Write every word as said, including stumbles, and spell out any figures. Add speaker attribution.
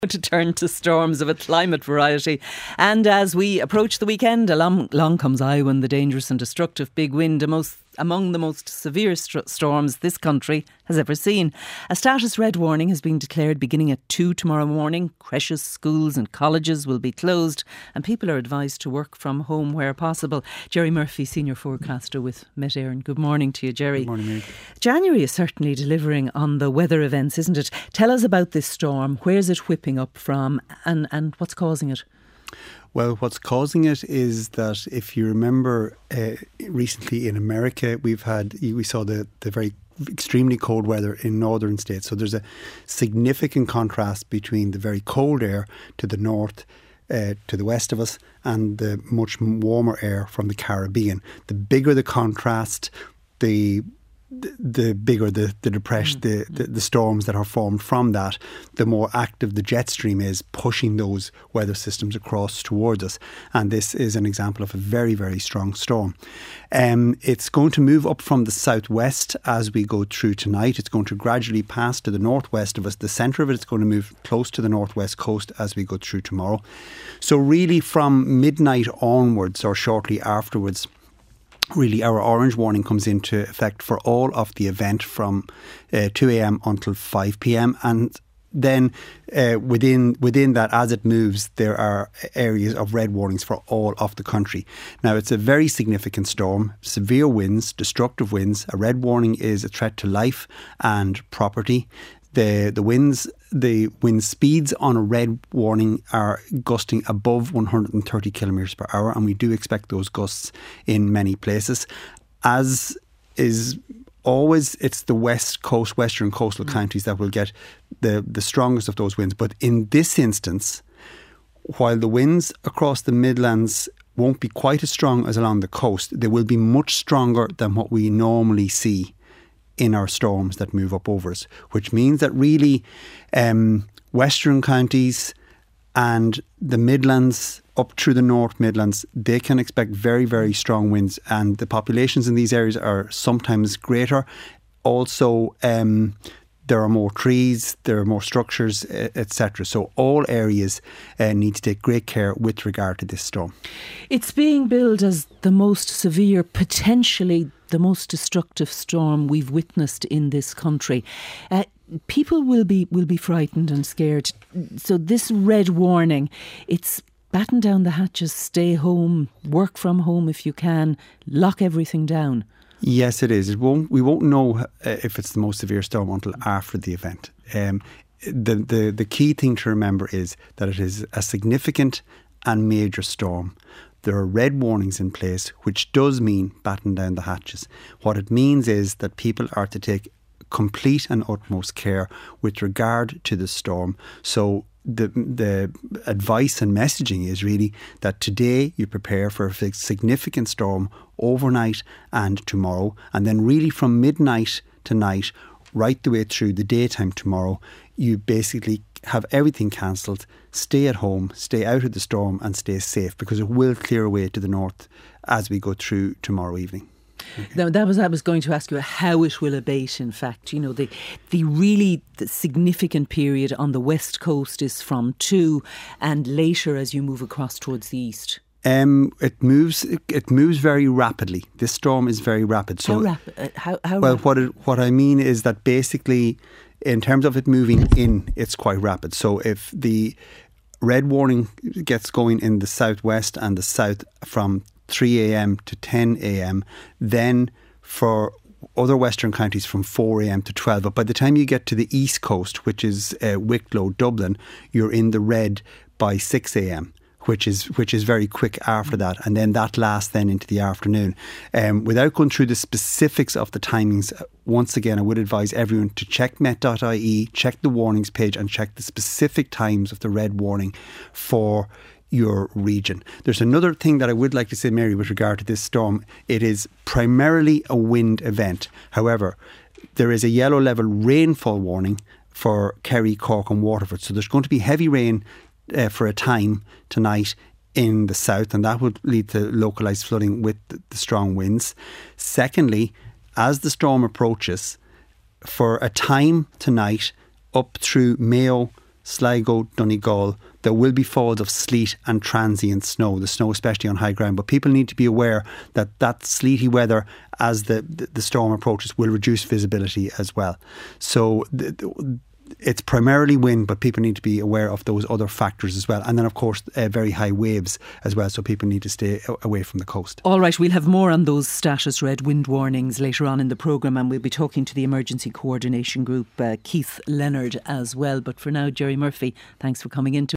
Speaker 1: To turn to storms of a climate variety. And as we approach the weekend, along, along comes Iwan, the dangerous and destructive big wind, a most, among the most severe st- storms this country has ever seen. A status red warning has been declared beginning at two tomorrow morning. Creches, schools and colleges will be closed and people are advised to work from home where possible. Jerry Murphy, senior forecaster with Met Éireann. Good morning to you, Jerry.
Speaker 2: Good morning, Mary.
Speaker 1: January is certainly delivering on the weather events, isn't it? Tell us about this storm. Where's it whipping up from and, and what's causing it?
Speaker 2: Well, what's causing it is that if you remember uh, recently in America, we've had, we saw the, the very extremely cold weather in northern states. So there's a significant contrast between the very cold air to the north, uh, to the west of us, and the much warmer air from the Caribbean. The bigger the contrast, the the bigger the, the depression, mm. the, the, the storms that are formed from that, the more active the jet stream is pushing those weather systems across towards us. And this is an example of a very, very strong storm. Um, it's going to move up from the southwest as we go through tonight. It's going to gradually pass to the northwest of us. The centre of it is going to move close to the northwest coast as we go through tomorrow. So really from midnight onwards or shortly afterwards, really our orange warning comes into effect for all of the event from uh, two a.m. until five p.m. and then uh, within within that, as it moves, there are areas of red warnings for all of the country. Now, it's a very significant storm, severe winds, destructive winds. A red warning is a threat to life and property. The the winds the wind speeds on a red warning are gusting above one hundred thirty kilometres per hour, and we do expect those gusts in many places. As is always, it's the west coast, western coastal mm. counties that will get the, the strongest of those winds. But in this instance, while the winds across the Midlands won't be quite as strong as along the coast, they will be much stronger than what we normally see in our storms that move up over us, which means that really um, western counties and the Midlands up through the North Midlands, they can expect very, very strong winds, and the populations in these areas are sometimes greater. Also, um, there are more trees, there are more structures, et cetera. So all areas uh, need to take great care with regard to this storm.
Speaker 1: It's being billed as the most severe, potentially the most destructive storm we've witnessed in this country. Uh, people will be will be frightened and scared. So this red warning, it's batten down the hatches, stay home, work from home if you can, lock everything down.
Speaker 2: Yes, it is. It won't. We won't know uh, if it's the most severe storm until after the event. Um, the, the, the key thing to remember is that it is a significant and major storm. There are red warnings in place, which does mean batten down the hatches. What it means is that people are to take complete and utmost care with regard to the storm. So the the advice and messaging is really that today you prepare for a significant storm overnight and tomorrow, and then really from midnight tonight right the way through the daytime tomorrow, you basically have everything cancelled, stay at home, stay out of the storm and stay safe, because it will clear away to the north as we go through tomorrow evening.
Speaker 1: Okay. Now, that was I was going to ask you how it will abate. In fact, you know, the the really the significant period on the west coast is from two, and later as you move across towards the east.
Speaker 2: Um, it moves. It, it moves very rapidly. This storm is very rapid. So
Speaker 1: how rapid? Uh, how, how
Speaker 2: well,
Speaker 1: rapid?
Speaker 2: what it, what I mean is that basically, in terms of it moving in, it's quite rapid. So if the red warning gets going in the southwest and the south from three a.m. to ten a.m, then for other western counties from four a.m. to twelve. But by the time you get to the east coast, which is uh, Wicklow, Dublin, you're in the red by six a.m, which is which is very quick after that, and then that lasts then into the afternoon. Um, without going through the specifics of the timings, once again, I would advise everyone to check met dot I E, check the warnings page, and check the specific times of the red warning for your region. There's another thing that I would like to say, Mary, with regard to this storm. It is primarily a wind event. However, there is a yellow level rainfall warning for Kerry, Cork and Waterford. So there's going to be heavy rain uh, for a time tonight in the south, and that would lead to localised flooding with the, the strong winds. Secondly, as the storm approaches, for a time tonight up through Mayo, Sligo, Donegal. There will be falls of sleet and transient snow, the snow especially on high ground. But people need to be aware that that sleety weather as the, the, the storm approaches will reduce visibility as well. So the, the, it's primarily wind, but people need to be aware of those other factors as well. And then, of course, uh, very high waves as well. So people need to stay away from the coast.
Speaker 1: All right, we'll have more on those status red wind warnings later on in the programme, and we'll be talking to the Emergency Coordination Group, uh, Keith Leonard, as well. But for now, Jerry Murphy, thanks for coming in to